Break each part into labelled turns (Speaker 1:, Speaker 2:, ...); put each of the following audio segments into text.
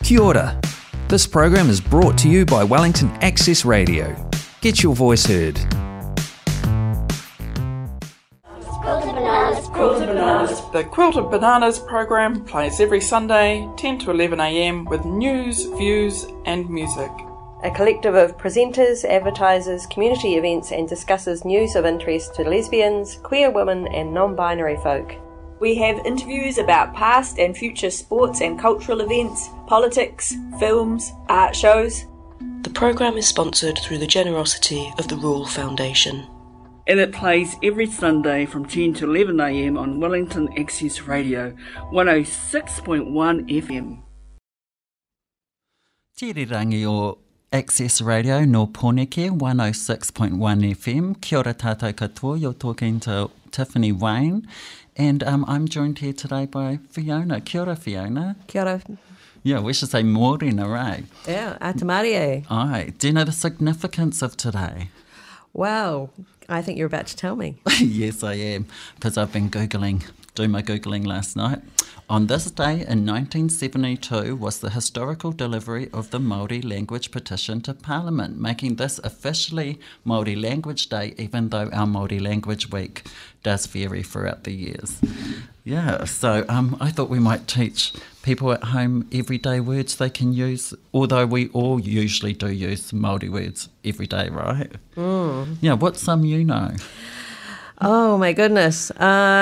Speaker 1: Kia ora. This program is brought to you by Wellington Access Radio. Get your voice heard.
Speaker 2: Quilted Bananas. The Quilted Bananas program plays every Sunday, 10 to 11 a.m. with news, views and music.
Speaker 3: A collective of presenters, advertisers, community events and discusses news of interest to lesbians, queer women and non-binary folk.
Speaker 4: We have interviews about past and future sports and cultural events, politics, films, art shows.
Speaker 5: The programme is sponsored through the generosity of the Rule Foundation.
Speaker 6: And it plays every Sunday from 10 to 11 a.m. on Wellington Access Radio, 106.1 FM.
Speaker 7: Tirirangi o Access Radio no Poneke, 106.1 FM. Kia ora tātou katoa, you're talking to Tiffany Wayne. And I'm joined here today by Fiona. Kia ora, Fiona.
Speaker 3: Kia ora.
Speaker 7: Yeah, we should say mōrena, right?
Speaker 3: Yeah, ātamarie.
Speaker 7: Aye. Do you know the significance of today?
Speaker 3: Wow, I think you're about to tell me.
Speaker 7: Yes, I am, because I've been doing my Googling last night. On this day in 1972 was the historical delivery of the Māori language petition to Parliament, making this officially Māori Language Day, even though our Māori Language Week does vary throughout the years. Yeah, so I thought we might teach people at home everyday words they can use, although we all usually do use Māori words every day, right? Mm. Yeah, what's some you know?
Speaker 3: Oh my goodness.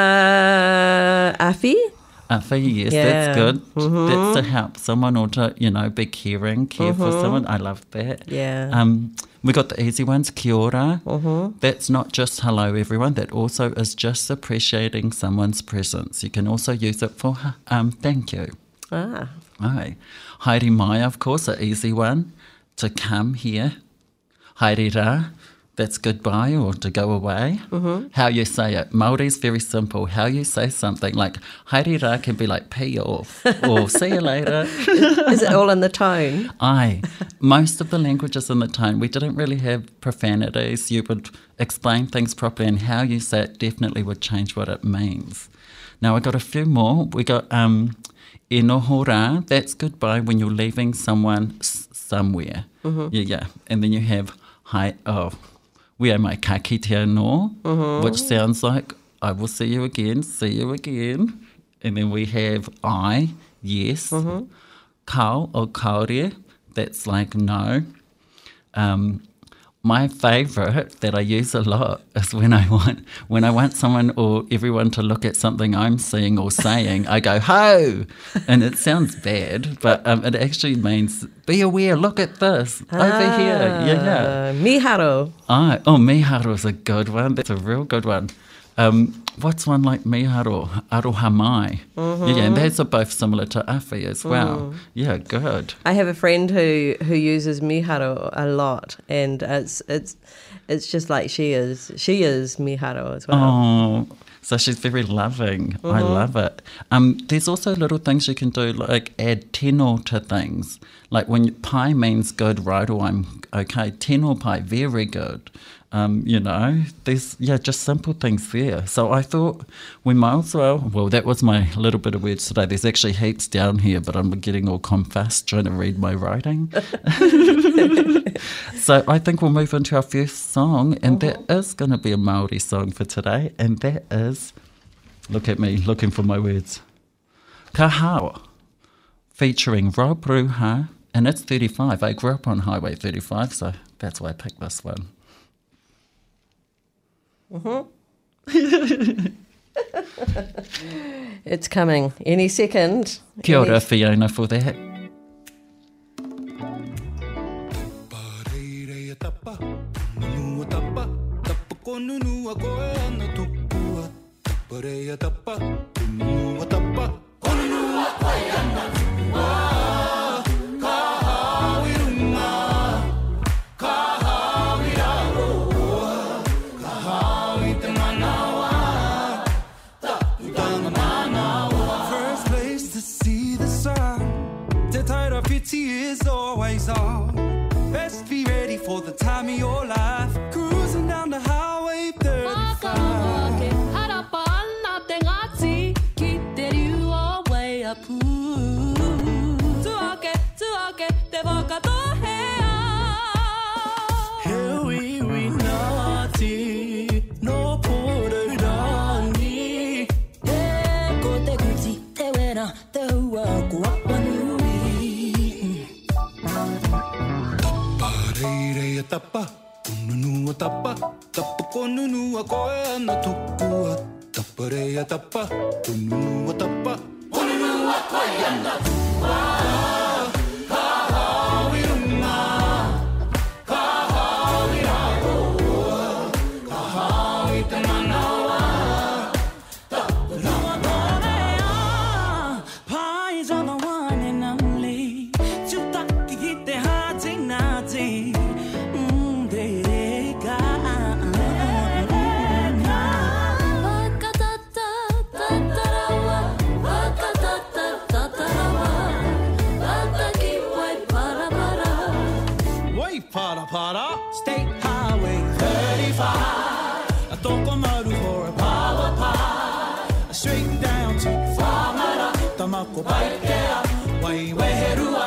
Speaker 3: Afi?
Speaker 7: Afi, yes, yeah. That's good. Mm-hmm. That's to help someone or to, be care for someone. I love that.
Speaker 3: Yeah.
Speaker 7: We got the easy ones, kia ora. Mm-hmm. That's not just hello everyone, that also is just appreciating someone's presence. You can also use it for thank you.
Speaker 3: Ah.
Speaker 7: Aye. Haere mai, of course, an easy one, to come here. Haere rā, that's goodbye or to go away. Mm-hmm. How you say it. Māori's very simple. How you say something like haere rā can be like pee off or see you later.
Speaker 3: Is it all in the tone?
Speaker 7: Aye. Most of the language is in the tone. We didn't really have profanities. You would explain things properly and how you say it definitely would change what it means. Now I got a few more. We got e noho rā. That's goodbye when you're leaving someone somewhere. Mm-hmm. Yeah. And then you have we are my ka kitea no, which sounds like I will see you again. And then we have I, yes. Mm-hmm. Kau or kaore, that's like no. My favourite that I use a lot is when I want someone or everyone to look at something I'm seeing or saying, I go, ho! And it sounds bad, but it actually means, be aware, look at this, over here. Yeah.
Speaker 3: Miharo.
Speaker 7: Miharo is a good one. That's a real good one. What's one like miharo? Aroha mai. Mm-hmm. Yeah, and those are both similar to afi as well. Yeah, good.
Speaker 3: I have a friend who uses miharo a lot, and it's just like she is miharo as well.
Speaker 7: Oh, so she's very loving. Mm-hmm. I love it. There's also little things you can do, like add tino to things. Like when pai means good, right, or I'm okay. Tino pai, very good. There's just simple things there. So I thought we might as well, that was my little bit of words today. There's actually heaps down here, but I'm getting all confused trying to read my writing. So I think we'll move into our first song, and that is going to be a Māori song for today, and that is, look at me looking for my words, Kahawa, featuring Rob Ruha, and it's 35. I grew up on Highway 35, so that's why I picked this one.
Speaker 3: Mm-hmm. It's coming any second.
Speaker 7: Kia ora, Fiona, for that.
Speaker 8: Tears always on. Best be ready for the time of your life. Cruising down the highway 35. na te ua kuapanui. Pareirei a tapa, ununua tapa, tapa konunua koe ana tukua. Taparei a tapa, ununua tapa, ununua koe ana tukua. Ka hawi runga, ka hawi raroa, ka hawi te manawa. Taparua korea, pies are the one and only. Chutaki hite hati nati. Para, State Highway 35. A Tokomaru for a power pie. Straight down to Whamara, Tamako Paikea, Waiweherua.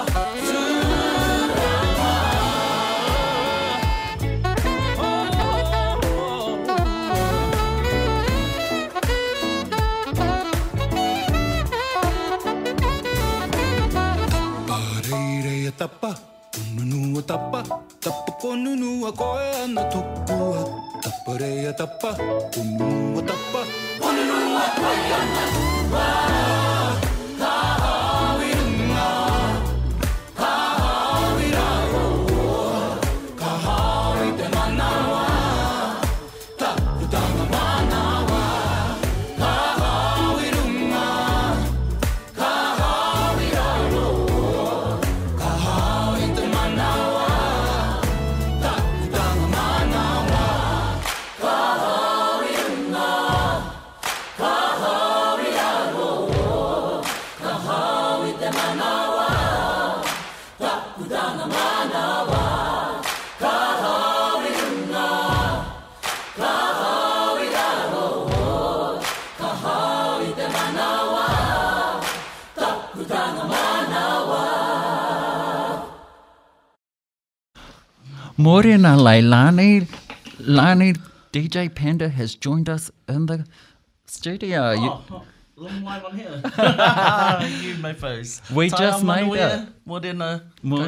Speaker 8: Pareirei tapa, ununua tapa, tapa konunua koe ana tukua. Tapareia tapa, ununua tapa, ununua koe ana tukua. Ka hawi runga, ka hawi raroa, ka hawi te manawa, taputanga manawa. Ka hawi runga, ka hawi raroa, ka hawi te manawa, taputanga manawa. Ka hawi runga, ka hawi raroa, ka hawi te manawa, taputanga manawa. Ka hawi runga, ka hawi raroa, ka hawi te manawa, taputanga manawa.
Speaker 7: Morena Leilani. Lani, DJ Panda has joined us in the studio.
Speaker 9: Long live on here. You mofos.
Speaker 7: We just made it.
Speaker 9: Morena.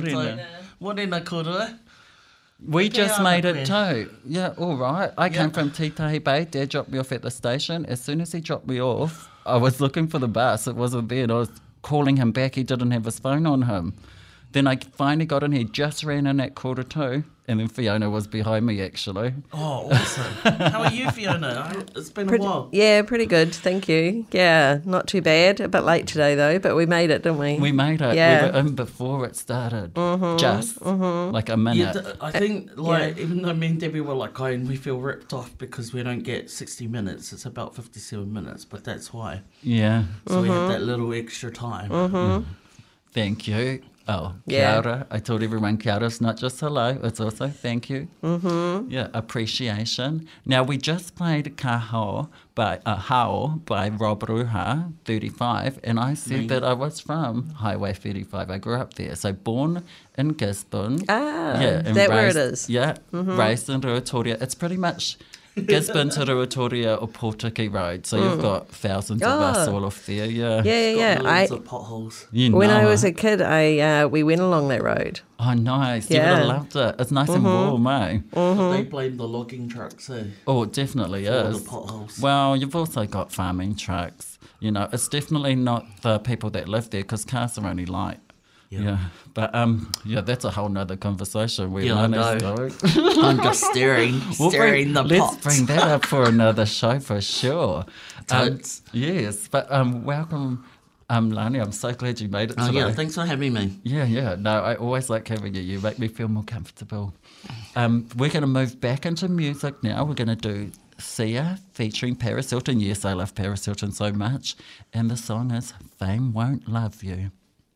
Speaker 9: Kura.
Speaker 7: We just made it too. Yeah, all right. I came from Titahi Bay. Dad dropped me off at the station. As soon as he dropped me off, I was looking for the bus. It wasn't there. And I was calling him back. He didn't have his phone on him. Then I finally got in. He just ran in at 2:45. And then Fiona was behind me, actually.
Speaker 9: Oh, awesome. How are you, Fiona? It's been a while.
Speaker 3: Yeah, pretty good, thank you. Yeah, not too bad. A bit late today, though, but we made it, didn't we?
Speaker 7: We made it.
Speaker 3: Yeah.
Speaker 7: We were in before it started. Like a minute.
Speaker 9: Yeah, I think, even though me and Debbie were like, we feel ripped off because we don't get 60 minutes. It's about 57 minutes, but that's why.
Speaker 7: Yeah.
Speaker 9: So we had that little extra time.
Speaker 7: Thank you. Oh, kia
Speaker 3: Yeah.
Speaker 7: ora. I told everyone kia ora is not just hello, it's also thank you. Yeah, appreciation. Now, we just played Ka Hao by Rob Ruha, 35, and I said that I was from Highway 35. I grew up there. So born in Gisborne.
Speaker 3: Is that where it is?
Speaker 7: Yeah, raised in Ruatoria. It's pretty much Gisborne to Ruatoria or Portaki Road. So you've got thousands of us all off there, yeah.
Speaker 3: Yeah.
Speaker 9: Lots of potholes.
Speaker 3: When I was a kid, we went along that road.
Speaker 7: Oh, nice. You would have loved it. It's nice and warm, eh?
Speaker 9: But they blame the logging trucks, eh?
Speaker 7: Oh, it definitely
Speaker 9: For
Speaker 7: is.
Speaker 9: the potholes.
Speaker 7: Well, you've also got farming trucks. You know, it's definitely not the people that live there because cars are only light. Yeah. But, that's a whole nother conversation.
Speaker 9: I know. I'm just stirring the
Speaker 7: Let's
Speaker 9: pots.
Speaker 7: bring that up for another show for sure.
Speaker 9: Totes.
Speaker 7: Yes, but welcome, Lani. I'm so glad you made it today.
Speaker 9: Oh, yeah, thanks for having me.
Speaker 7: Yeah. No, I always like having you. You make me feel more comfortable. We're going to move back into music now. We're going to do Sia featuring Paris Hilton. Yes, I love Paris Hilton so much. And the song is Fame Won't Love You.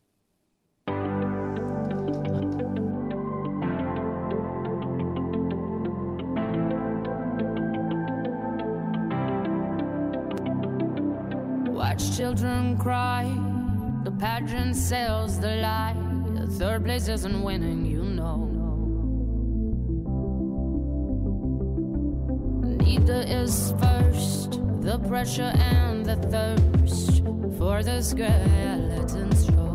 Speaker 10: Watch children cry, the pageant sells the lie. The third place isn't winning, you know. Neither is first, the pressure and the thirst for the skeletons show.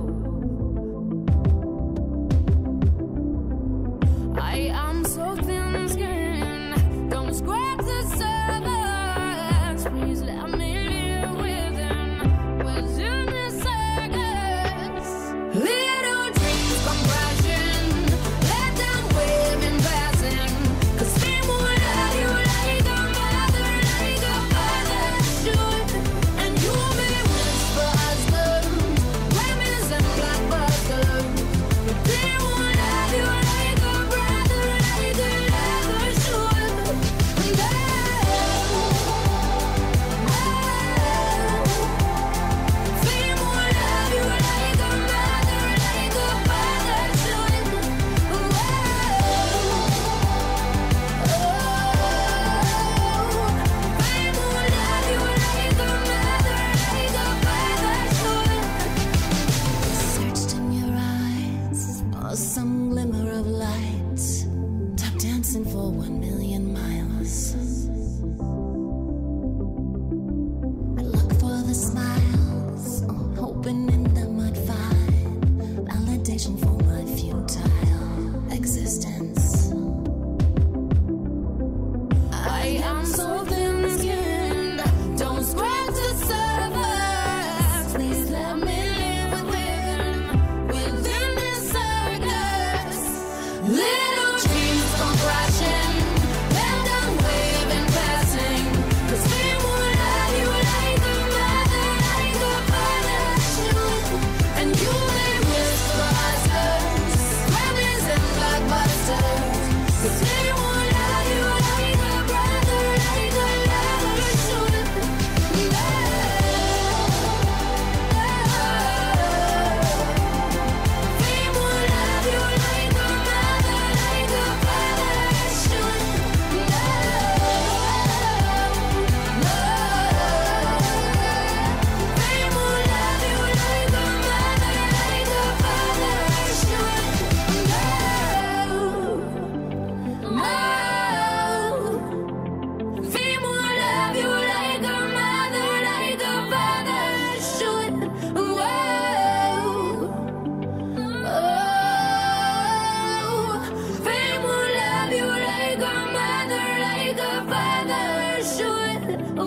Speaker 10: I am so thin-skinned, don't scratch the surface. Please let me live within this circus. Little dreams come crashing, let them wave in passing. 'Cause we won't love you like a mother should. And you may whisper husband, promise and blockbuster. But they won't love you like a brother should. And fame won't love you like a mother should. Fame won't love you like a mother should. Searched in your eyes for some glimmer of light. Tap dancing for 1 million miles. I look for the smiles, hoping in them I'd find validation for my futile existence. I am so thin-skinned, don't scratch the surface. Please let me live within this circus. Little dreams come crashing, let them wave in passing. 'Cause we won't love you like a mother should. And you may whisper husbands, Grammys and blockbusters. 'Cause they won't love you like a brother should. Fame won't love you like a mother should. Fame won't love you like a mother should. Fame won't love you like a mother should. Fame won't love you like a mother should.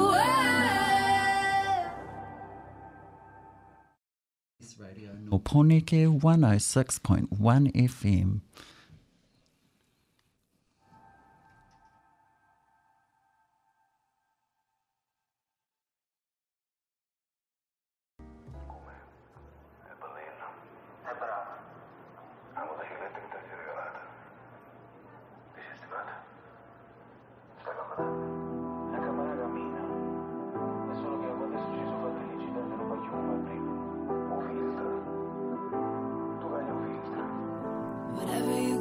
Speaker 7: This radio Noponeke 106.1 FM.
Speaker 11: È bellina. È brava. Amo la giletta che ti sei regalata. Ti sei stimata? Stai comoda? La camarada mia. È solo che adesso ci sono fatte l'incidente, non faccio un mattino. Ho visto. Tu vai a vista.
Speaker 10: Whatever you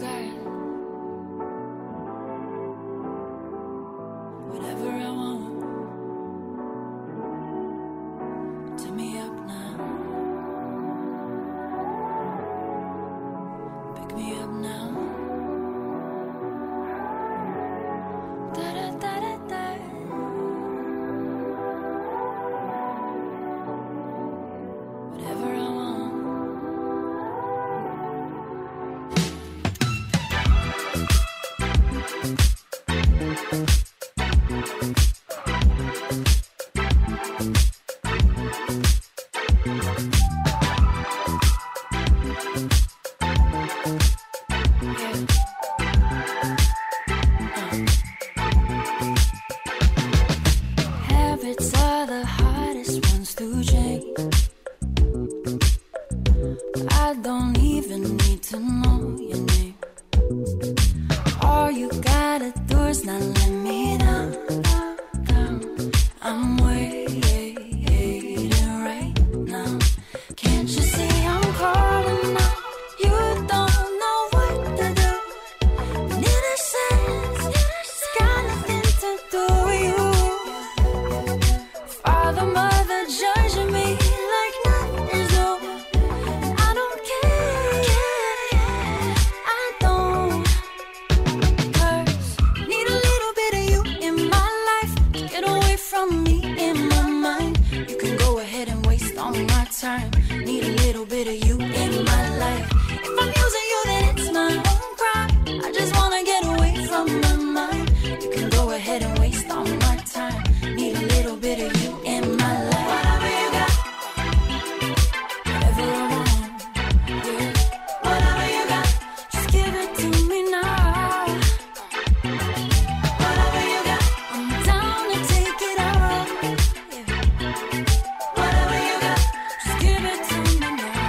Speaker 10: time. Need a little bit of you in my life. If I'm using you, then it's my own crime. I just wanna get away from my mind. You can go ahead and waste all my time. Need a little bit of you in my life. Whatever you got, whatever I want, yeah. Whatever you got, just give it to me now. Whatever you got, I'm down to take it all, yeah. Whatever you got, just give it to me now.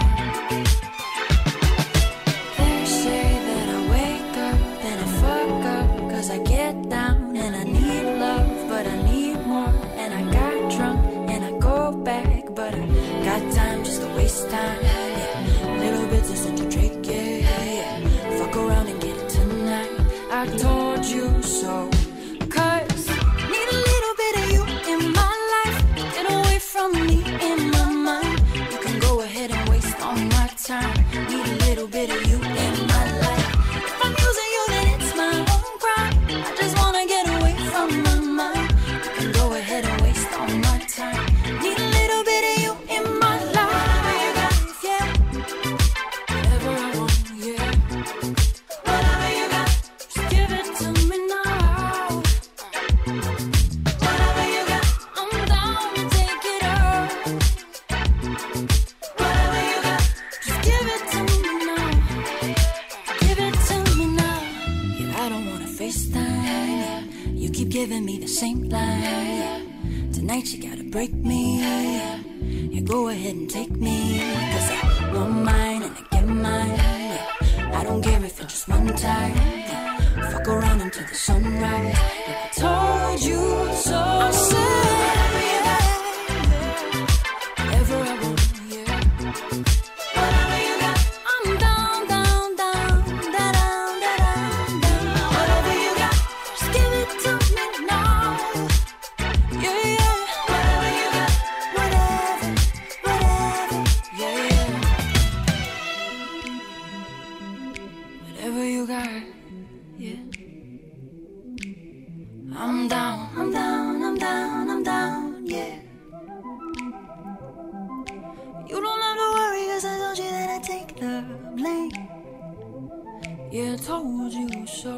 Speaker 10: They say that I wake up, then I fuck up, 'cause I get down and I need love, but I need more. And I got drunk and I go back, but I got time just to waste time, yeah. Little bits of such a trick, yeah. Fuck around and get it tonight. I told you so. 'Cause need a little bit of you in my life. Get away from me in my mind. You can go ahead and waste all my time. Need a little bit of you in my life. If I'm using you, then it's my own crime. I just wanna get away from my mind. You can go ahead and waste all my time. Need a little bit of you in my life, yeah. Whatever I want, yeah. Whatever you got, just give it to me now. Whatever you got, I'm down to take it all. Whatever you got, just give it to me now. Give it to me now. Yeah, I don't wanna FaceTime, yeah. You keep giving me the same line, yeah. Tonight you gotta break me, yeah. Yeah, go ahead and take me, 'cause I want mine and I get mine, yeah. I don't care if it's just one time, yeah. Fuck around until the sunrise, yeah. I told you so. I'm saying, yeah. Whatever I want, yeah. Whatever you got, I'm down, down, down, down, down, down, down. Whatever you got, just give it to me now. Yeah, yeah. Whatever you got, whatever, whatever, yeah, yeah. Whatever you got, yeah. I'm down, I'm down, I'm down, I'm down, yeah. You don't have to worry, 'cause I told you that I take the blame. Yeah, I told you so.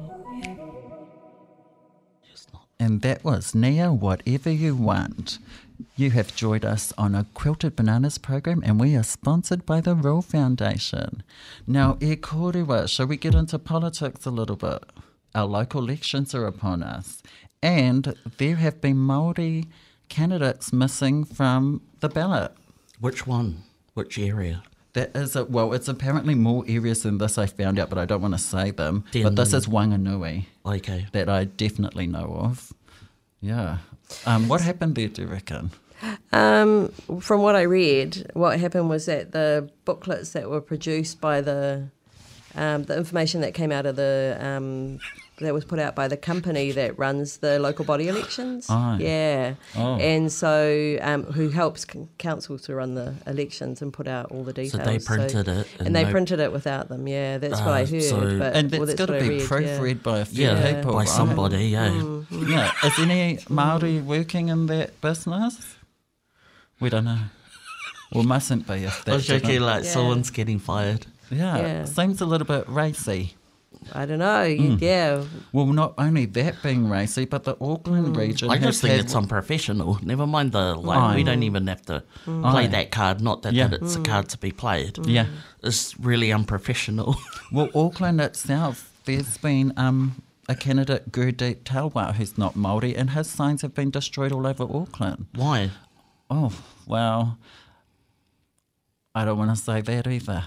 Speaker 7: And that was Nia, Whatever You Want. You have joined us on a Quilted Bananas program, and we are sponsored by the Rule Foundation. Now, e kōrewa, shall we get into politics a little bit? Our local elections are upon us, and there have been Māori candidates missing from the ballot.
Speaker 9: Which one? Which area?
Speaker 7: That is well, it's apparently more areas than this I found out, but I don't want to say them. But this is Wanganui.
Speaker 9: Okay.
Speaker 7: That I definitely know of. Yeah. What happened there, do you reckon?
Speaker 3: From what I read, what happened was that the booklets that were produced by the information that came out of the that was put out by the company that runs the local body elections.
Speaker 7: Oh.
Speaker 3: Yeah.
Speaker 7: Oh.
Speaker 3: And so who helps council to run the elections and put out all the details.
Speaker 9: So they printed it.
Speaker 3: And they printed it without them, yeah. That's what I heard. But,
Speaker 7: and that's got to be proofread by a few people,
Speaker 9: by
Speaker 7: right?
Speaker 9: somebody, yeah.
Speaker 3: Mm-hmm.
Speaker 7: Yeah. Is any Māori working in that business? We don't know. Well, mustn't be if
Speaker 9: I was
Speaker 7: that
Speaker 9: joking,
Speaker 7: didn't-
Speaker 9: like someone's getting fired.
Speaker 7: Yeah. Seems a little bit racy.
Speaker 3: I don't know, yeah.
Speaker 7: Well, not only that being racy, but the Auckland region.
Speaker 9: I just
Speaker 7: has
Speaker 9: think
Speaker 7: had-
Speaker 9: it's unprofessional. Never mind we don't even have to play that card. Not that, that it's a card to be played.
Speaker 7: Yeah.
Speaker 9: It's really unprofessional.
Speaker 7: Well, Auckland itself, there's been a candidate, Gurdeep Talwar, who's not Māori, and his signs have been destroyed all over Auckland.
Speaker 9: Why?
Speaker 7: Oh, well, I don't want to say that either.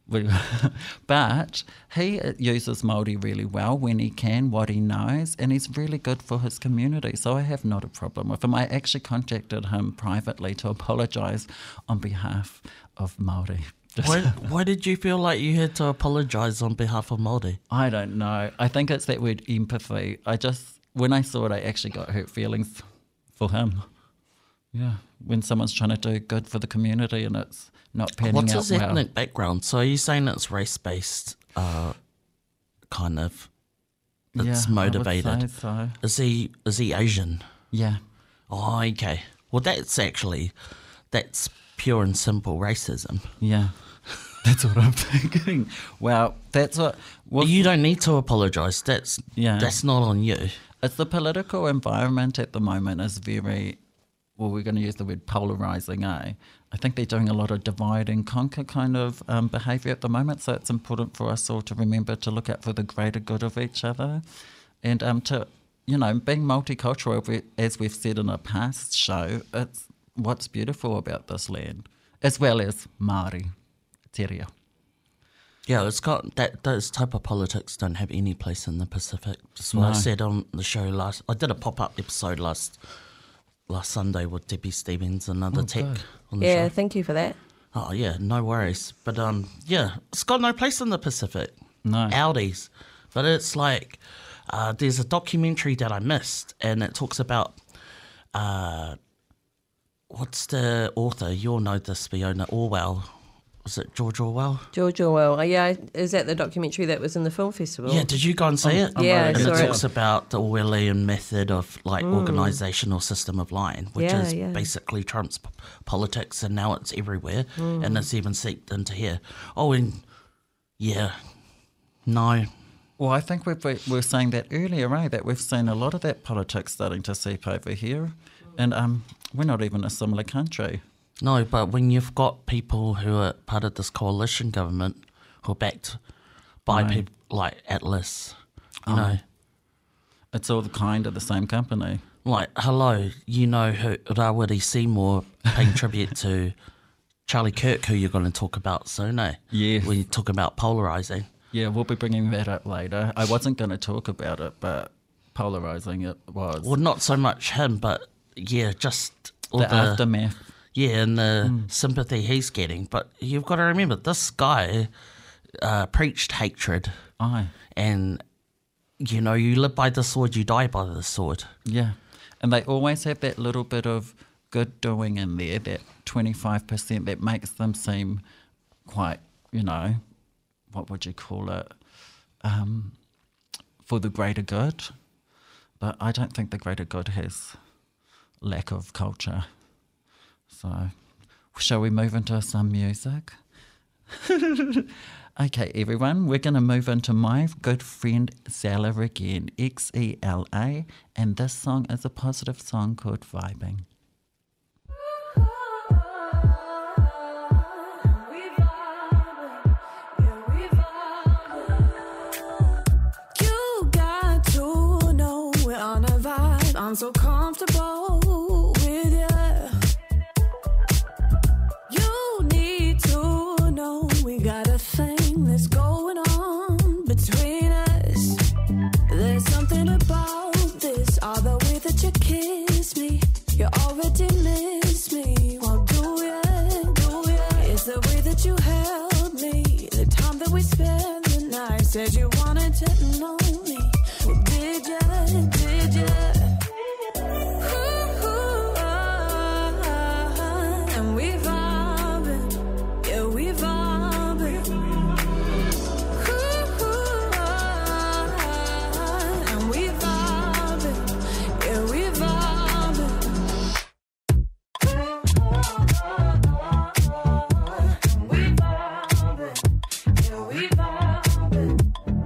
Speaker 7: But he uses Māori really well when he can, what he knows, and he's really good for his community. So I have not a problem with him. I actually contacted him privately to apologise on behalf of Māori.
Speaker 9: Why did you feel like you had to apologise on behalf of Māori?
Speaker 7: I don't know. I think it's that word empathy. When I saw it, I actually got hurt feelings for him. Yeah, when someone's trying to do good for the community and it's not panning
Speaker 9: What's
Speaker 7: out
Speaker 9: his
Speaker 7: well.
Speaker 9: ethnic background? So are you saying it's race-based, kind of? It's
Speaker 7: Yeah,
Speaker 9: motivated.
Speaker 7: I would say so.
Speaker 9: Is he Asian?
Speaker 7: Yeah.
Speaker 9: Oh, okay. Well, that's pure and simple racism.
Speaker 7: Yeah, that's what I'm thinking. Well, that's what... Well,
Speaker 9: you don't need to apologise. That's not on you.
Speaker 7: It's the political environment at the moment is very... Well, we're going to use the word polarising, eh? I think they're doing a lot of divide and conquer kind of behaviour at the moment, so it's important for us all to remember to look out for the greater good of each other and to, you know, being multicultural, as we've said in a past show, it's what's beautiful about this land, as well as Māori, te reo.
Speaker 9: Yeah, it's got those type of politics don't have any place in the Pacific. That's what I said on the show I did a pop-up episode last Sunday with Debbie Stevens, another tech on the show.
Speaker 3: Yeah, thank you for that.
Speaker 9: Oh, yeah, no worries. But, it's got no place in the Pacific.
Speaker 7: No.
Speaker 9: Audis. But it's like, there's a documentary that I missed, and it talks about, what's the author? You'll know this, Fiona, Orwell. Was it George Orwell?
Speaker 3: George Orwell. Oh, yeah, is that the documentary that was in the film festival?
Speaker 9: Yeah, did you go and see it?
Speaker 3: Yeah, I saw
Speaker 9: it talks about the Orwellian method of like organisational system of lying, which is basically Trump's politics, and now it's everywhere, and it's even seeped into here. Oh, and no.
Speaker 7: Well, I think we were saying that earlier, right? That we've seen a lot of that politics starting to seep over here, and we're not even a similar country.
Speaker 9: No, but when you've got people who are part of this coalition government who are backed by people like Atlas, you know.
Speaker 7: It's all kind of the same company.
Speaker 9: Like, hello, you know who Rawiri Seymour paying tribute to Charlie Kirk, who you're going to talk about soon, eh?
Speaker 7: Yeah.
Speaker 9: When you talk about polarising.
Speaker 7: Yeah, we'll be bringing that up later. I wasn't going to talk about it, but polarising it was.
Speaker 9: Well, not so much him, but, just...
Speaker 7: The aftermath.
Speaker 9: Yeah, and the sympathy he's getting. But you've got to remember, this guy preached hatred.
Speaker 7: Aye.
Speaker 9: And, you know, you live by the sword, you die by the sword.
Speaker 7: Yeah. And they always have that little bit of good doing in there, that 25% that makes them seem quite, you know, what would you call it, for the greater good. But I don't think the greater good has lack of culture. So, shall we move into some music? Okay, everyone, we're going to move into my good friend Xela again, Xela, and this song is a positive song called Vibing.
Speaker 10: You got to know we're on a vibe. I'm so comfortable with you. You need to know we got a thing that's going on between us. There's something about this, all the way that you kiss me. You already miss me. Well, do ya? It's the way that you held me, the time that we spent the night. Said you wanted to know me. Well, did ya? And we vibing, yeah, we vibing. And we vibing, yeah, we vibing. We vibing, yeah, we vibing.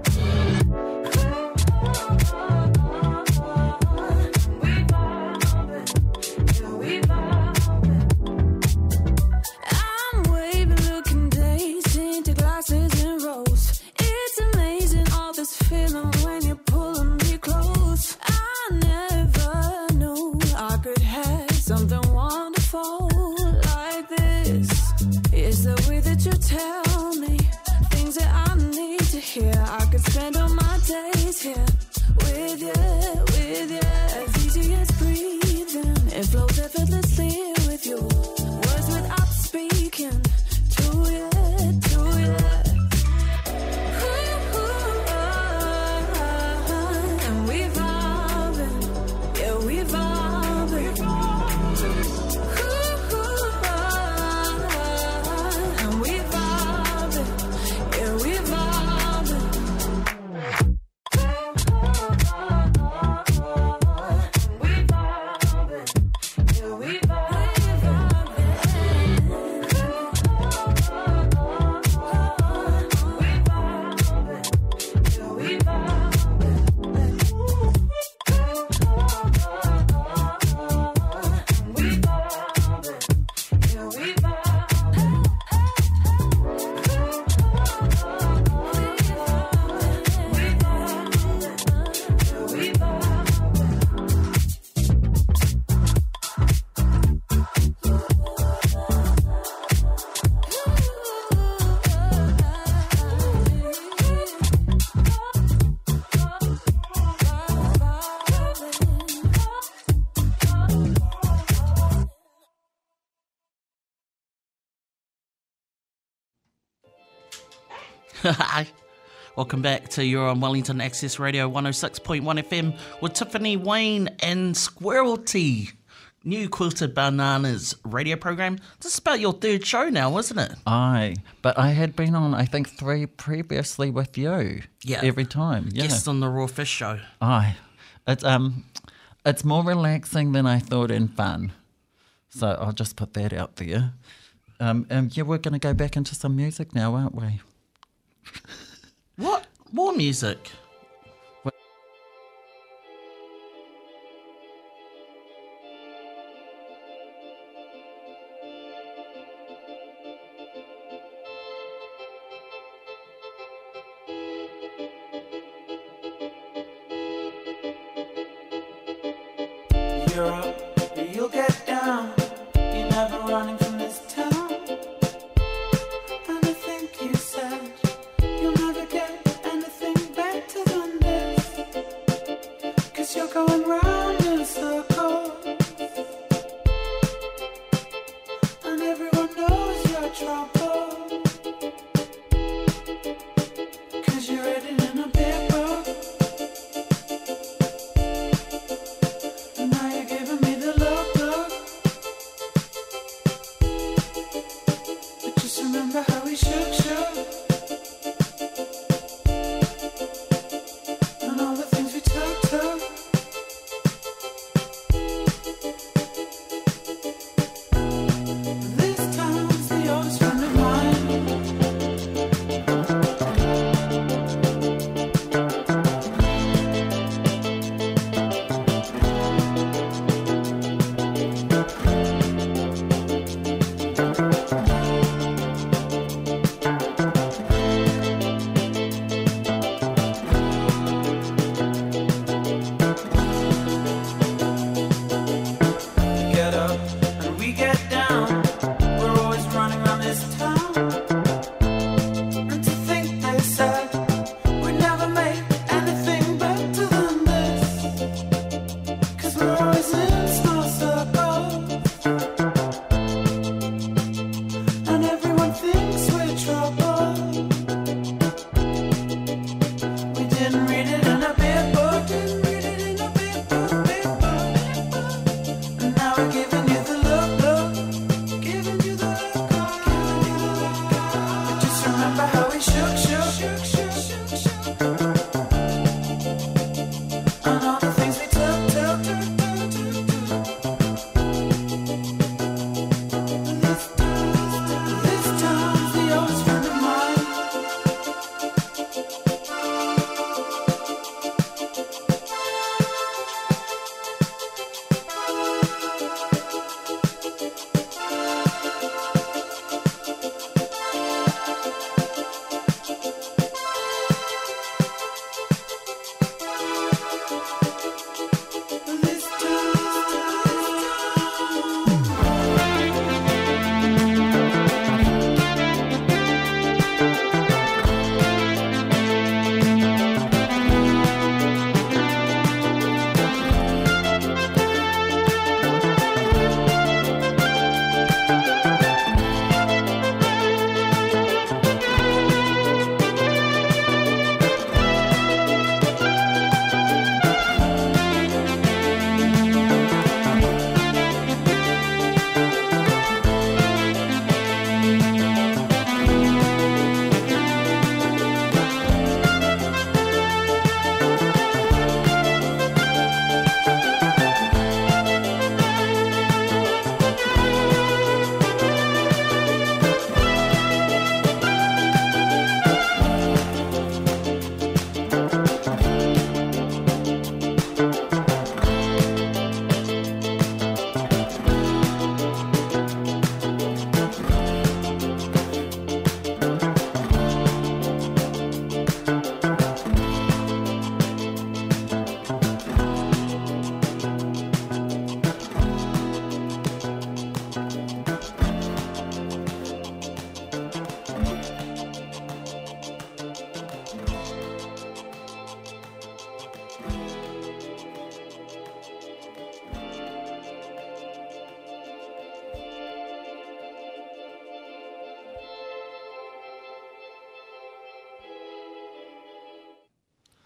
Speaker 10: I'm waving, looking dazed into glasses and rows. It's amazing all this feeling when you're pulling me close. I never knew I could have something wonderful like this. It's the way that you tell me things that I need to hear. I could spend all my days here with you. As easy as breathing, it flows effortlessly with you. Words without speaking to you. And we vibing, yeah, we vibing. And
Speaker 9: Welcome back to You're on Wellington Access Radio 106.1 FM with Tiffany Wayne and Squirrel Tea. New Quilted Bananas radio program. This is about your third show now, isn't it?
Speaker 7: Aye, but I had been on, I think, 3 previously with you.
Speaker 9: Yeah.
Speaker 7: Every time, yeah.
Speaker 9: Guest on the Raw Fish Show.
Speaker 7: Aye. It's more relaxing than I thought and fun. So I'll just put that out there. Yeah, we're going to go back into some music now, aren't we?
Speaker 9: What? More music?
Speaker 8: You're up, you'll get down. You're never running from this town. And I think you said you'll never get anything better than this. 'Cause you're going round in circles. And everyone knows your trouble. 'Cause you're written in a big book. And now you're giving me the look. But just remember how we shook. And all the things we took. This town's the oldest friend of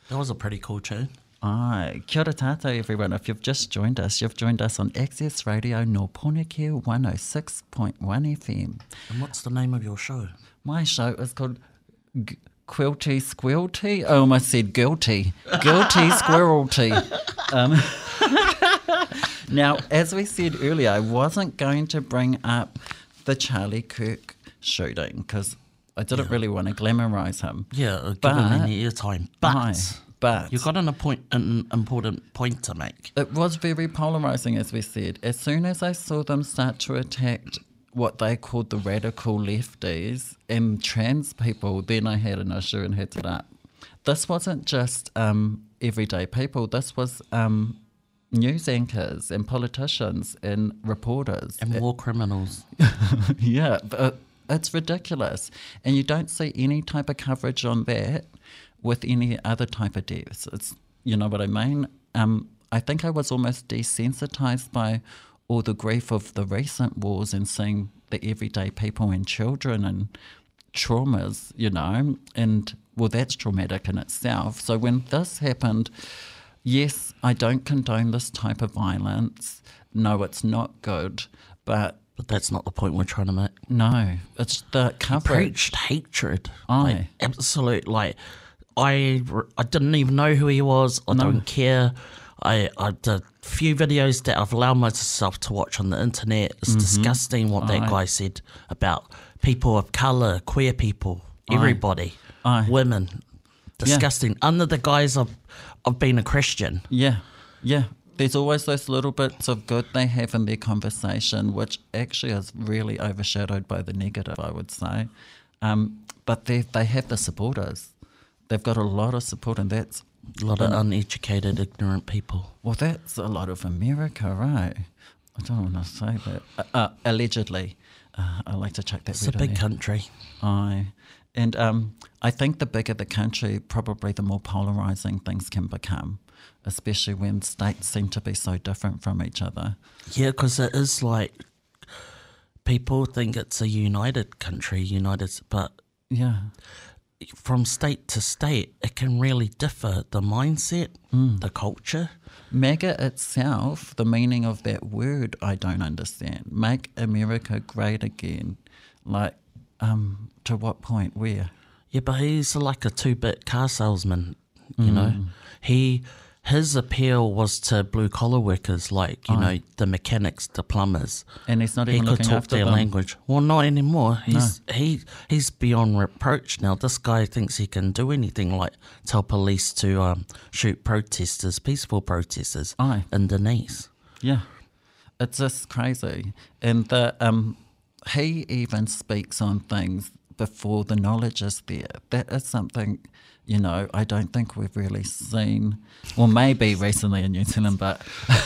Speaker 9: That was a pretty cool tune.
Speaker 7: Aye. Kia ora tātou, everyone. If you've just joined us, you've joined us on Access Radio Nōponeke 106.1 FM.
Speaker 9: And what's the name of your show?
Speaker 7: My show is called Quilty Squilty. I almost said guilty. Guilty Squirrelty. Now, as we said earlier, I wasn't going to bring up the Charlie Kirk shooting because I didn't really want to glamorise him.
Speaker 9: Yeah, give him any airtime. But you've got an important point to make.
Speaker 7: It was very polarising, as we said. As soon as I saw them start to attack what they called the radical lefties and trans people, then I had an issue and had to up. This wasn't just everyday people. This was news anchors and politicians and reporters.
Speaker 9: And war criminals.
Speaker 7: Yeah, but it's ridiculous. And you don't see any type of coverage on that with any other type of deaths. It's, you know what I mean? I think I was almost desensitised by all the grief of the recent wars and seeing the everyday people and children and traumas, you know, and, well, that's traumatic in itself. So when this happened, yes, I don't condone this type of violence. No, it's not good, but
Speaker 9: that's not the point we're trying to make.
Speaker 7: No, it's the coverage.
Speaker 9: He preached hatred.
Speaker 7: Aye.
Speaker 9: Like, absolute, like, I didn't even know who he was. I don't care. I the few videos that I've allowed myself to watch on the internet, it's disgusting what that guy said about people of colour, queer people, everybody, women. Disgusting. Under the guise of being a Christian.
Speaker 7: Yeah, yeah. There's always those little bits of good they have in their conversation, which actually is really overshadowed by the negative, I would say. But they have the supporters. They've got a lot of support, and that's
Speaker 9: a lot of uneducated, ignorant people.
Speaker 7: Well, that's a lot of America, right? I don't want to say that. Allegedly. I like to check that.
Speaker 9: It's a big country.
Speaker 7: Aye. And I think the bigger the country, probably the more polarising things can become, especially when states seem to be so different from each other.
Speaker 9: Yeah, because it is like people think it's a united country, but
Speaker 7: yeah,
Speaker 9: from state to state, it can really differ. The mindset, the culture.
Speaker 7: MAGA itself, the meaning of that word, I don't understand. Make America great again. Like, to what point? Where?
Speaker 9: Yeah, but he's like a 2-bit car salesman, you know. His appeal was to blue-collar workers, like, you know, the mechanics, the plumbers.
Speaker 7: And he's not even looking after them.
Speaker 9: He could talk their language. Well, not anymore. He's beyond reproach now. This guy thinks he can do anything, like tell police to shoot protesters, peaceful protesters, in Denise.
Speaker 7: Yeah, it's just crazy. And he even speaks on things before the knowledge is there. That is something, you know, I don't think we've really seen, well, maybe recently in New Zealand, but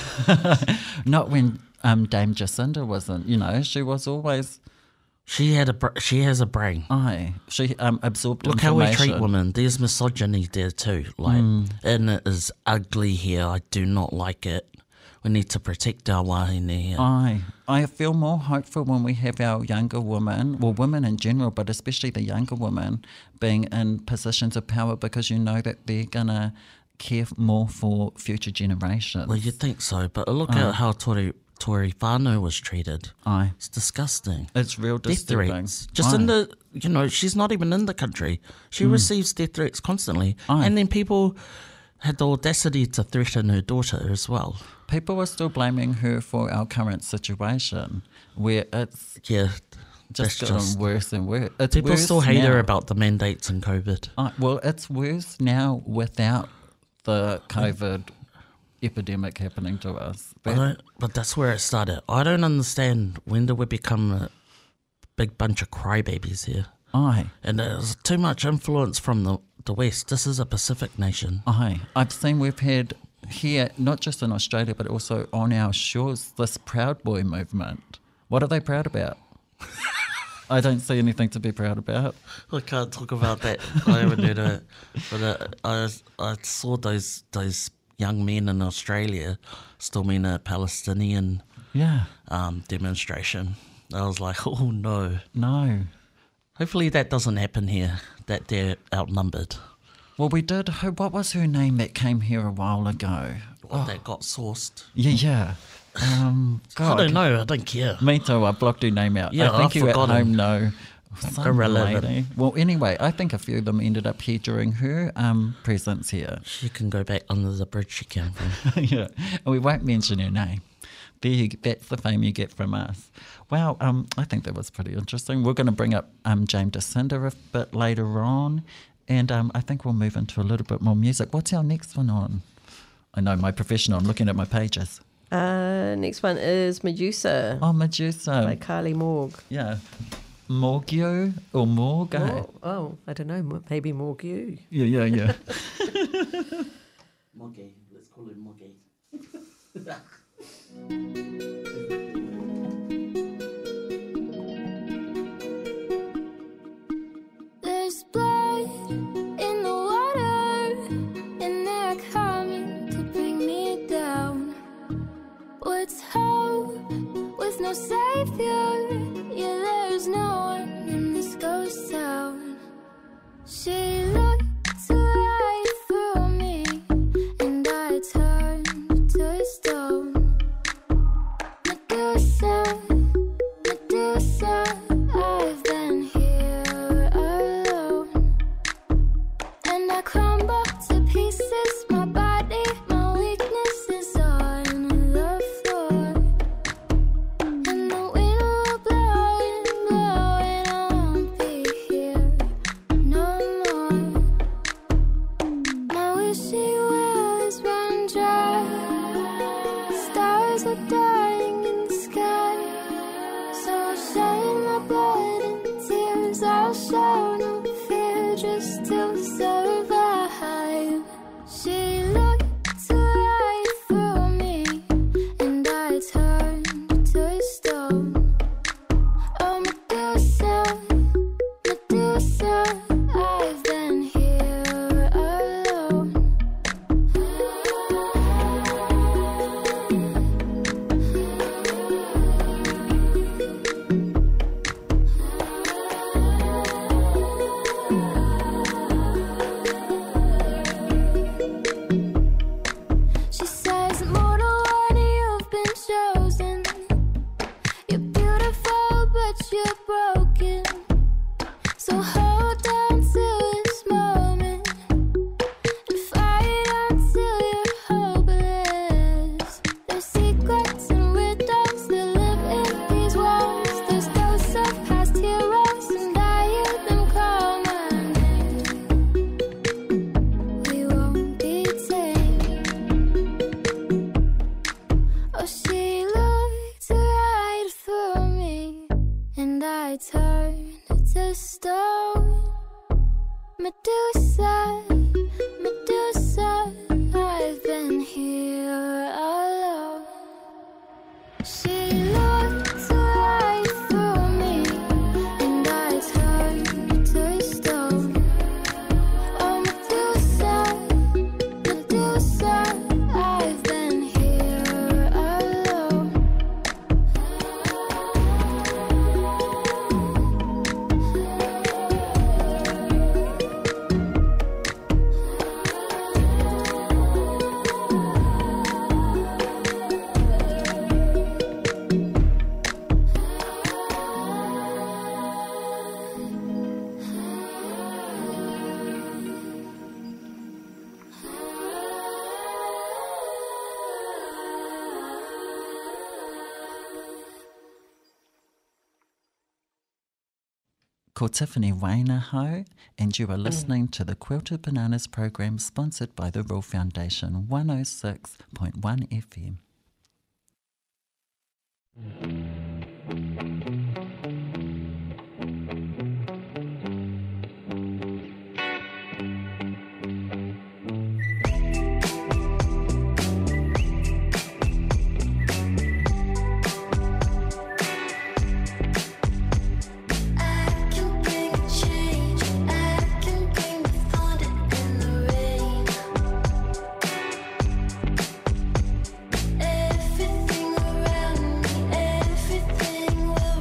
Speaker 7: not when Dame Jacinda wasn't, you know, she was always...
Speaker 9: She has a brain.
Speaker 7: Aye. She absorbed
Speaker 9: Look
Speaker 7: information.
Speaker 9: how we treat women. There's misogyny there too. Like, and it is ugly here. I do not like it. We need to protect our wahine here.
Speaker 7: I feel more hopeful when we have our younger women, well, women in general, but especially the younger women, being in positions of power, because you know that they're going to care more for future generations.
Speaker 9: Well, you'd think so, but look at how Tory whānau was treated. It's disgusting.
Speaker 7: It's real disturbing.
Speaker 9: Death threats. Just in the, you know, she's not even in the country. She receives death threats constantly. And then people had the audacity to threaten her daughter as well.
Speaker 7: People are still blaming her for our current situation, where it's just gotten worse and worse.
Speaker 9: People still hate her about the mandates and COVID.
Speaker 7: Well, it's worse now without the COVID epidemic happening to us.
Speaker 9: But that's where it started. I don't understand, when did we become a big bunch of crybabies here? And there's too much influence from the West. This is a Pacific nation.
Speaker 7: I've seen we've had here, not just in Australia, but also on our shores, this Proud Boy movement. What are they proud about? I don't see anything to be proud about.
Speaker 9: I can't talk about that. I haven't heard of it. But I saw those young men in Australia storming a Palestinian demonstration. I was like, oh no.
Speaker 7: No.
Speaker 9: Hopefully that doesn't happen here, that they're outnumbered.
Speaker 7: Well, we did. What was her name that came here a while ago?
Speaker 9: That got sourced.
Speaker 7: Yeah.
Speaker 9: I don't know. I don't care.
Speaker 7: Me too. I blocked her name out.
Speaker 9: Yeah,
Speaker 7: I think
Speaker 9: I've
Speaker 7: you at
Speaker 9: forgotten.
Speaker 7: home know. Some
Speaker 9: Irrelevant.
Speaker 7: lady. Well, anyway, I think a few of them ended up here during her presence here.
Speaker 9: She can go back under the bridge she came from.
Speaker 7: Yeah, and we won't mention her name. That's the fame you get from us. Wow, I think that was pretty interesting. We're going to bring up James DeCinder a bit later on, and I think we'll move into a little bit more music. What's our next one on? I know my professional. I'm looking at my pages.
Speaker 3: Next one is Medusa.
Speaker 7: Oh, Medusa.
Speaker 3: By Carly Morg.
Speaker 7: Yeah. Morgio or Morg?
Speaker 3: I don't know. Maybe Morgio.
Speaker 7: Yeah.
Speaker 9: Moggy. Let's call him Moggy.
Speaker 10: There's blood in the water, and they're coming to bring me down. What's hope with no savior? Yeah, there's no one in this ghost town. She looked right through me, and I turned to stone. Medusa, Medusa, I've been here alone, and I crumble to pieces. My body, my weakness is on the floor, and the wind will blow and blow, and I won't be here no more. My wishing well is run dry. Stars are dying in the sky, so I'll shed my blood and tears. I'll show no fear just to survive. She looked right through me, and I turned to stone. Oh, Medusa, Medusa, I've been here alone. She says, mortal one, you've been chosen. You're beautiful, but you're broken. So hold on to this moment and fight until you're hopeless. There's secrets and riddles that live in these walls. There's ghosts of past heroes, and I hear them call my name. We won't be tamed. Oh, she looked right through me, and I turned to stone. Medusa, Medusa, I've been here alone. She looked right through me, and I turned to stone. Oh, Medusa, Medusa, I've been here alone.
Speaker 7: Ko Tiffany Wainaho, and you are listening to the Quilted Bananas program sponsored by the Rural Foundation, 106.1 FM.
Speaker 10: I can bring change, I can bring the thunder and the rain. Everything around me, everything will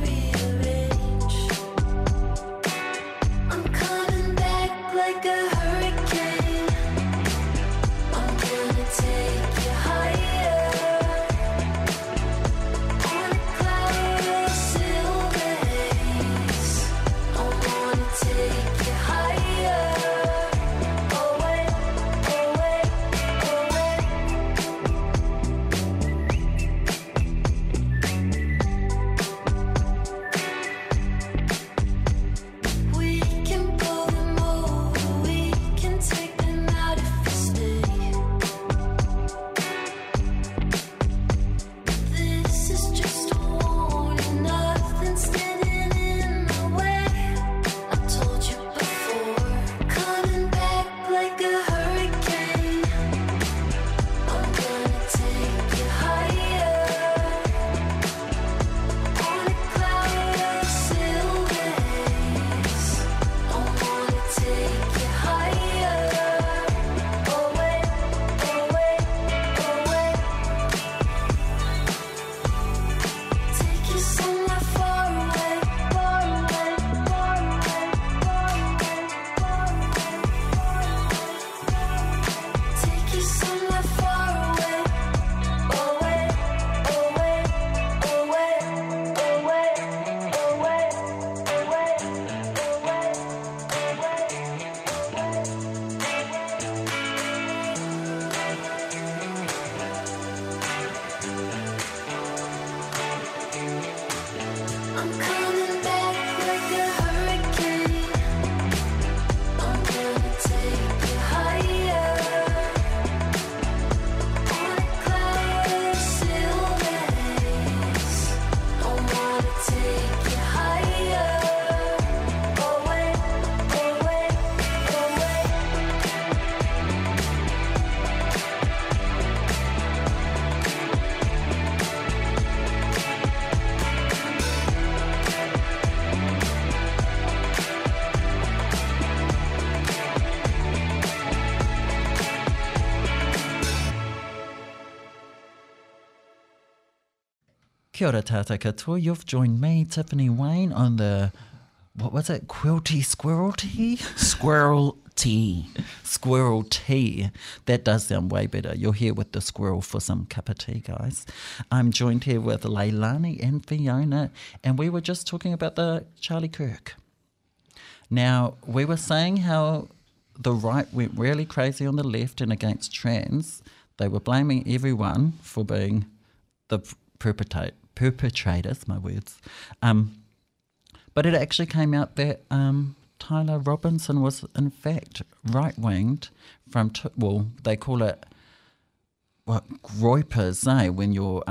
Speaker 7: Kia ora tātou katoa. You've joined me, Tiffany Wayne, on the, what was it, Quilty Squirrel Tea?
Speaker 9: Squirrel tea.
Speaker 7: Squirrel tea. That does sound way better. You're here with the squirrel for some cup of tea, guys. I'm joined here with Leilani and Fiona, and we were just talking about the Charlie Kirk. Now, we were saying how the right went really crazy on the left and against trans. They were blaming everyone for being the perpetrators, my words. But it actually came out that Tyler Robinson was in fact right-winged from, they call it, groypers, when you're,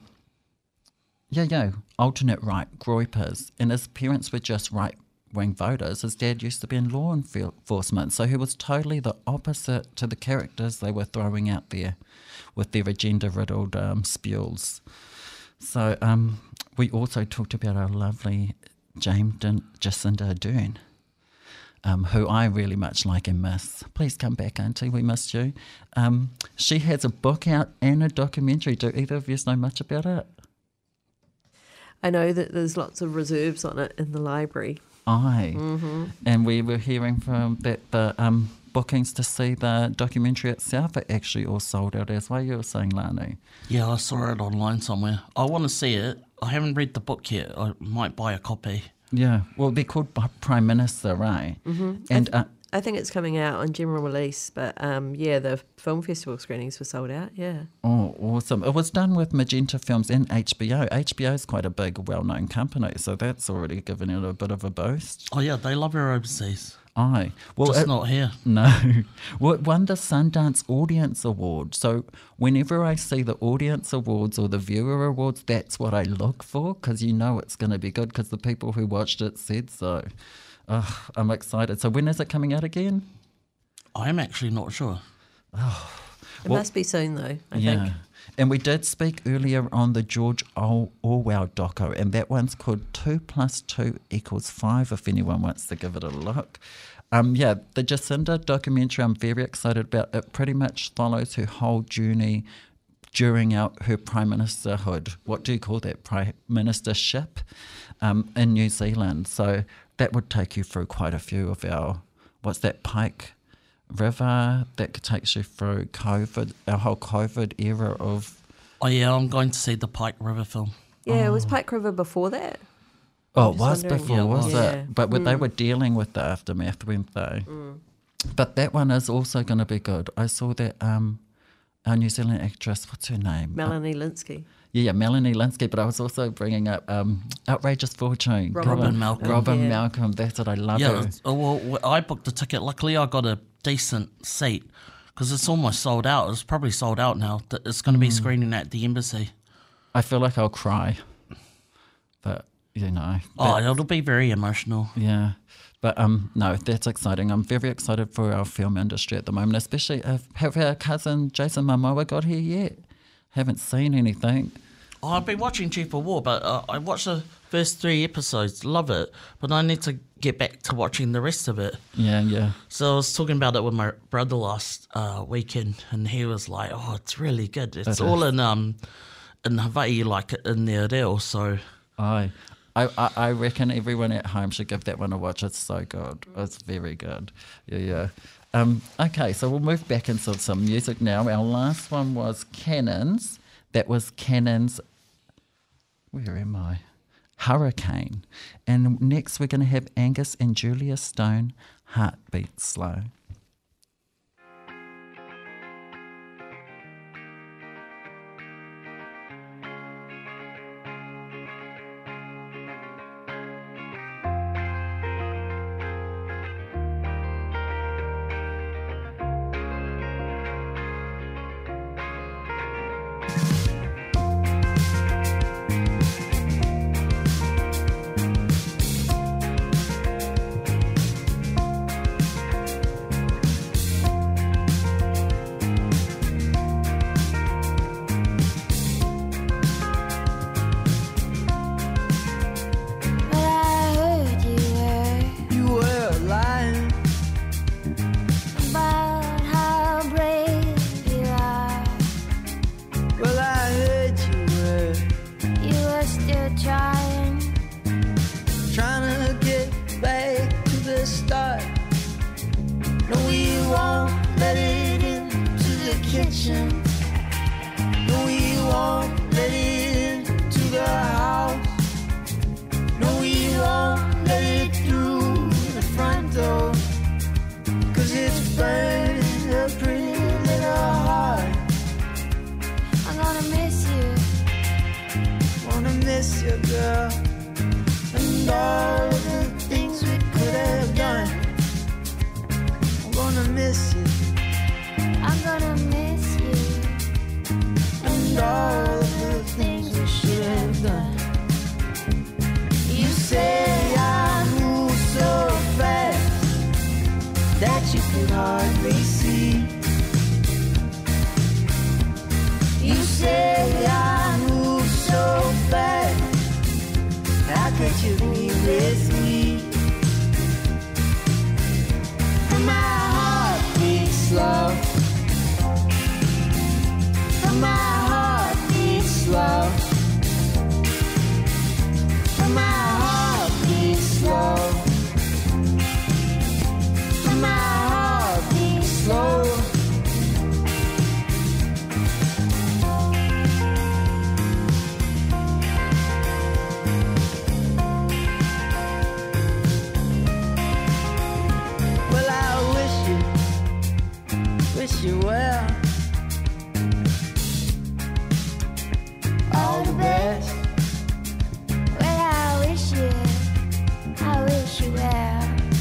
Speaker 7: alternate right, groypers. And his parents were just right-wing voters. His dad used to be in law enforcement, so he was totally the opposite to the characters they were throwing out there with their agenda-riddled spewls. So we also talked about our lovely Jacinda Ardern, who I really much like and miss. Please come back, Auntie, we missed you. She has a book out and a documentary. Do either of you know much about it?
Speaker 3: I know that there's lots of reserves on it in the library.
Speaker 7: Aye. And we were hearing from that the bookings to see the documentary itself are actually all sold out as well. You were saying, Lani.
Speaker 9: Yeah, I saw it online somewhere. I want to see it. I haven't read the book yet. I might buy a copy.
Speaker 7: Yeah, well, they're called Prime Minister, right? And
Speaker 3: I think it's coming out on general release, but the film festival screenings were sold out, yeah.
Speaker 7: Oh, awesome. It was done with Magenta Films and HBO. HBO is quite a big, well-known company, so that's already given it a bit of a boost.
Speaker 9: Oh, yeah, they love her overseas.
Speaker 7: Aye. Well,
Speaker 9: just not here.
Speaker 7: No. Well, it won the Sundance Audience Award. So whenever I see the Audience Awards or the Viewer Awards, that's what I look for, because you know it's going to be good, because the people who watched it said so. I'm excited. So when is it coming out again?
Speaker 9: I'm actually not sure.
Speaker 3: It must be soon, though, I think.
Speaker 7: And we did speak earlier on the George Orwell doco, and that one's called 2 + 2 = 5, if anyone wants to give it a look. The Jacinda documentary I'm very excited about. It pretty much follows her whole journey during her prime ministerhood. What do you call that? Prime ministership in New Zealand. So that would take you through quite a few of our, Pike River, that takes you through COVID, our whole COVID era of...
Speaker 9: Oh yeah, I'm going to see the Pike River film.
Speaker 3: Yeah, was Pike River before that?
Speaker 7: Oh, it was before,
Speaker 3: yeah,
Speaker 7: was it? But they were dealing with the aftermath, weren't they? But that one is also going to be good. I saw that our New Zealand actress, what's her name?
Speaker 3: Melanie Linsky.
Speaker 7: Yeah, Melanie Linsky, but I was also bringing up Outrageous Fortune.
Speaker 9: Robin Malcolm.
Speaker 7: Robin Malcolm, that's what I love her.
Speaker 9: Well, I booked the ticket. Luckily, I got a decent seat because it's almost sold out. It's probably sold out now. It's going to be screening at the Embassy.
Speaker 7: I feel like I'll cry, but,
Speaker 9: it'll be very emotional.
Speaker 7: Yeah. But no, that's exciting. I'm very excited for our film industry at the moment, especially have our cousin Jason Momoa got here yet? Haven't seen anything.
Speaker 9: Oh, I've been watching Chief of War, but I watched the first 3 episodes, love it, but I need to get back to watching the rest of it.
Speaker 7: Yeah.
Speaker 9: So I was talking about it with my brother last weekend, and he was like, "Oh, it's really good. It's all in Hawaii, like in the reo." So
Speaker 7: I reckon everyone at home should give that one a watch. It's so good. It's very good. Yeah. Okay, so we'll move back into some music now. Our last one was Cannons. That was Cannons. Where am I? Hurricane. And next we're going to have Angus and Julia Stone, Heartbeat Slow.
Speaker 8: kitchen. No, we won't let it into the house. No, we won't let it through the front door. 'Cause it's burning a pretty little heart.
Speaker 10: I'm gonna miss you.
Speaker 8: Wanna miss you, girl. And all of the things we could have done. I'm gonna miss you.
Speaker 10: I'm gonna miss you.
Speaker 8: And all of the things we should have done. You say I move so fast that you could hardly see. You say I move so fast. How could you be with me? And my heart beats slow. And my heart beats slow. And my heart beats slow. And my heart beats slow. Well, I wish you well. All the best.
Speaker 10: Well, I wish you well.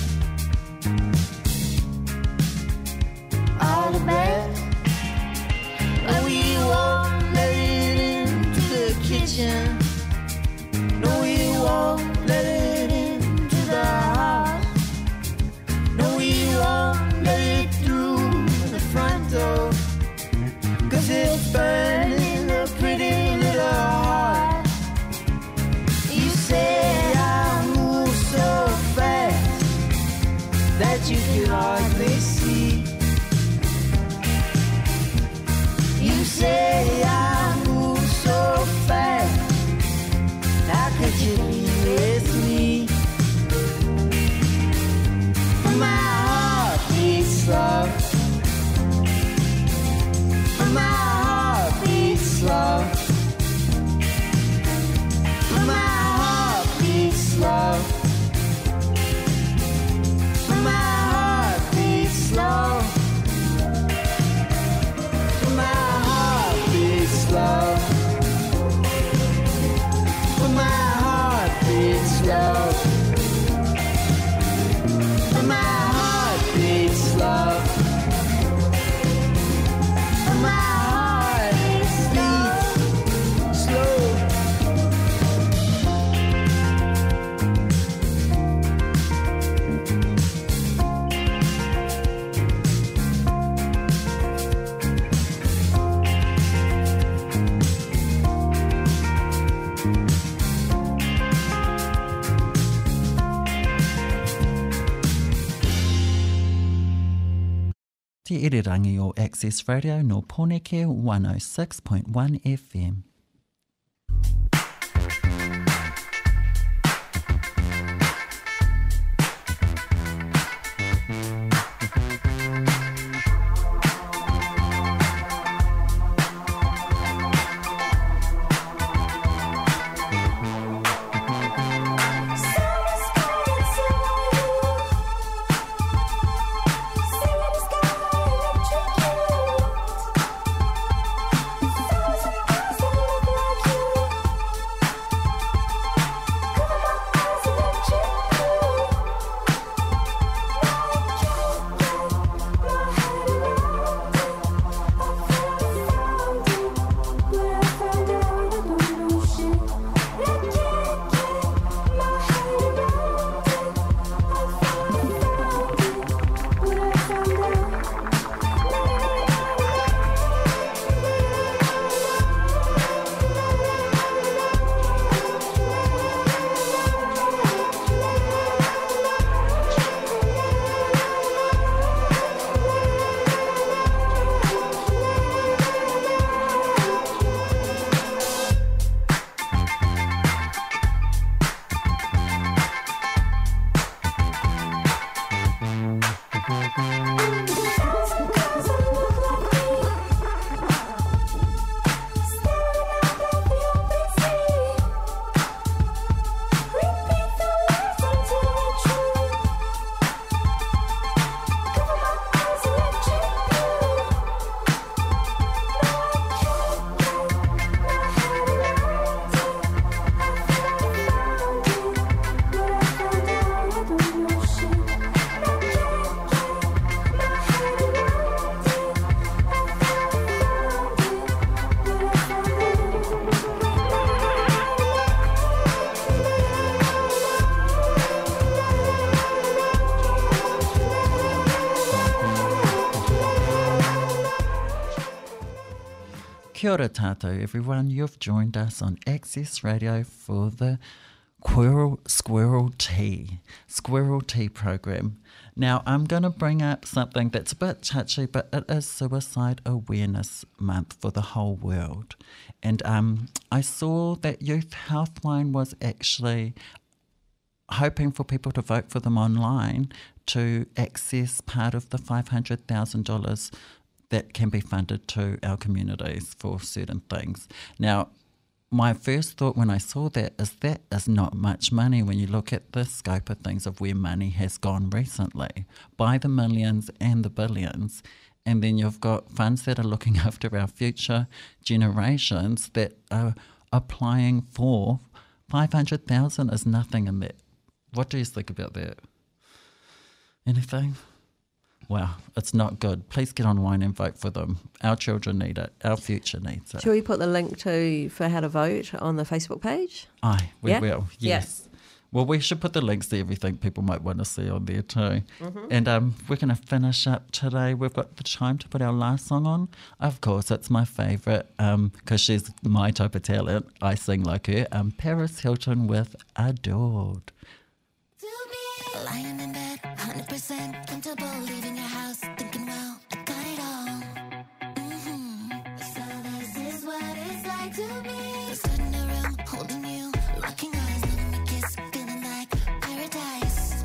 Speaker 8: All the best. But we won't let it into the kitchen. No, we won't let it into the house. No, we won't let it through the front door. 'Cause it's burning a pretty little heart. You say I move so fast that you can hardly see. You say I move so fast. How could you be with me? My heart beats slow. My heart beats slow. My heart beats slow. My heart beats slow. My heart beats slow. My heart beats slow. My heart beats slow. My heart beats slow.
Speaker 7: Te irirangi o Access Radio no Poneke 106.1 FM.
Speaker 10: Summer's
Speaker 7: Kia ora tātou, everyone. You've joined us on Access Radio for the Squirrel Tea program. Now, I'm going to bring up something that's a bit touchy, but it is Suicide Awareness Month for the whole world. And I saw that Youth Healthline was actually hoping for people to vote for them online to access part of the $500,000 that can be funded to our communities for certain things. Now, my first thought when I saw that is not much money when you look at the scope of things of where money has gone recently, by the millions and the billions. And then you've got funds that are looking after our future generations that are applying for $500,000 is nothing in that. What do you think about that? Anything? Wow, it's not good. Please get online and vote for them. Our children need it. Our future needs it.
Speaker 3: Shall we put the link for how to vote on the Facebook page?
Speaker 7: Aye, we
Speaker 3: Yeah?
Speaker 7: will. Yes. Well, we should put the links to everything people might want to see on there too.
Speaker 3: Mm-hmm.
Speaker 7: And we're going to finish up today. We've got the time to put our last song on. Of course, it's my favourite because she's my type of talent. I sing like her. Paris Hilton with Adored.
Speaker 10: Lying in bed, 100% comfortable, leaving your house, thinking, well, I got it all. So this is what it's like to be stood in a room, holding you, locking eyes, letting me kiss, feeling like paradise.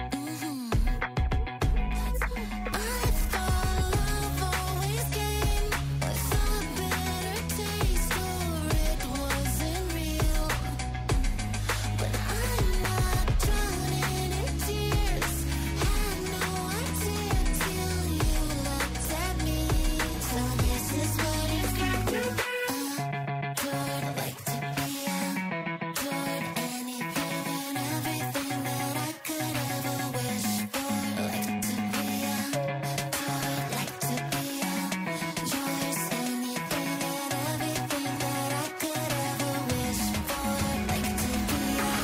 Speaker 10: I thought love always came with a bitter taste, or it wasn't real. But I'm not drowning in tears. Had no idea till you looked at me. So this is what it's got to be. Adored, like to be adored. Anything and everything that I could ever wish for. Like to be adored, like to be yours. Anything and everything that I could ever wish for. Like to be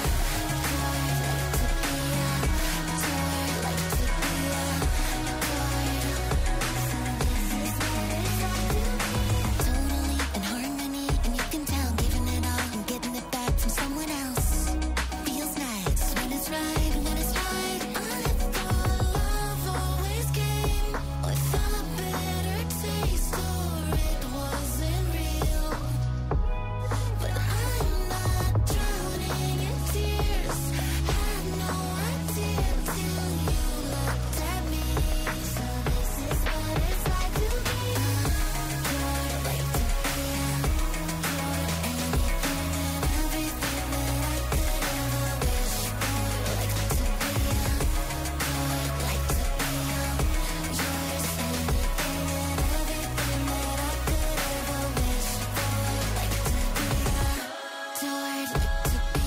Speaker 10: totally in harmony, and you can tell, giving it all and getting it back from someone else. Feels nice when it's right, when it's right. I thought love always came with a bitter taste, or it wasn't real. But I'm not drowning in tears. Had no idea till you looked at me. So this is what it's like to be adored, like to be adored. Anything and everything that I could ever wish for. Like to be adored, like to be yours. Anything and everything that I could ever wish for. Like to be adored, like to be adored, like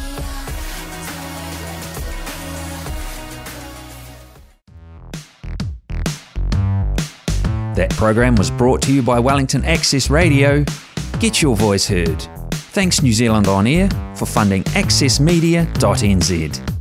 Speaker 1: That program was brought to you by Wellington Access Radio. Get your voice heard. Thanks New Zealand On Air for funding accessmedia.nz.